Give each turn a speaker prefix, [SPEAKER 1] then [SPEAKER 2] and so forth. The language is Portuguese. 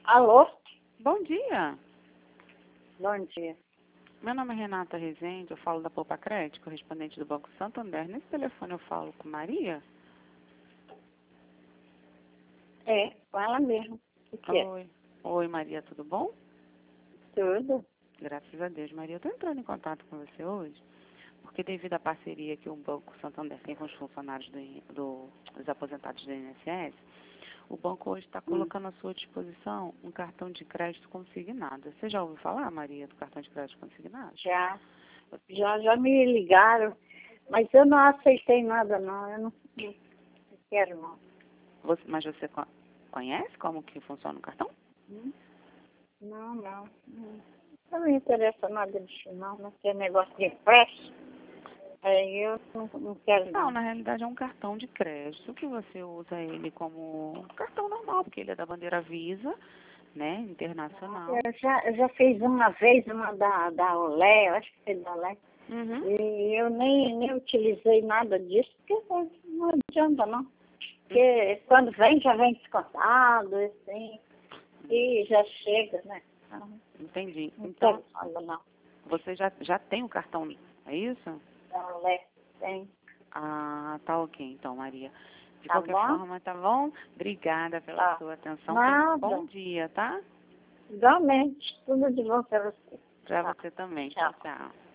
[SPEAKER 1] Alô?
[SPEAKER 2] Bom dia.
[SPEAKER 1] Bom dia.
[SPEAKER 2] Meu nome é Renata Rezende, eu falo da Poupa Crédito, correspondente do Banco Santander. Nesse telefone eu falo com Maria?
[SPEAKER 1] É, com ela mesmo. O que é?
[SPEAKER 2] Oi. Oi, Maria, tudo bom?
[SPEAKER 1] Tudo?
[SPEAKER 2] Graças a Deus, Maria. Eu estou entrando em contato com você hoje, porque devido à parceria que o Banco Santander tem com os funcionários dos aposentados do INSS, o banco hoje está colocando à sua disposição um cartão de crédito consignado. Você já ouviu falar, Maria, do cartão de crédito consignado?
[SPEAKER 1] Já me ligaram, mas eu não aceitei nada não, eu não quero não.
[SPEAKER 2] Mas você conhece como que funciona o cartão?
[SPEAKER 1] Não. Não me interessa nada disso não tem negócio de empréstimo. Aí eu não quero
[SPEAKER 2] Não,
[SPEAKER 1] não.
[SPEAKER 2] na realidade é um cartão de crédito que você usa ele como cartão normal, porque ele é da bandeira Visa, né, internacional.
[SPEAKER 1] Eu já fiz uma vez uma da Olé, eu acho que foi da Olé.
[SPEAKER 2] Uhum.
[SPEAKER 1] E eu nem utilizei nada disso, porque não adianta não. Porque quando vem, já vem descontado, assim, e já chega, né?
[SPEAKER 2] Entendi.
[SPEAKER 1] Não
[SPEAKER 2] Então,
[SPEAKER 1] quero nada não.
[SPEAKER 2] você já tem o cartão, é isso?
[SPEAKER 1] Da Olé, tem.
[SPEAKER 2] Ah, tá ok então, Maria. De
[SPEAKER 1] Tá
[SPEAKER 2] qualquer
[SPEAKER 1] bom?
[SPEAKER 2] forma, tá bom? Obrigada pela
[SPEAKER 1] Tá.
[SPEAKER 2] sua atenção.
[SPEAKER 1] Nada.
[SPEAKER 2] Bom dia, tá?
[SPEAKER 1] Igualmente, tudo de bom pra você.
[SPEAKER 2] Pra
[SPEAKER 1] Tá.
[SPEAKER 2] você também.
[SPEAKER 1] Tchau.
[SPEAKER 2] Tchau, tchau.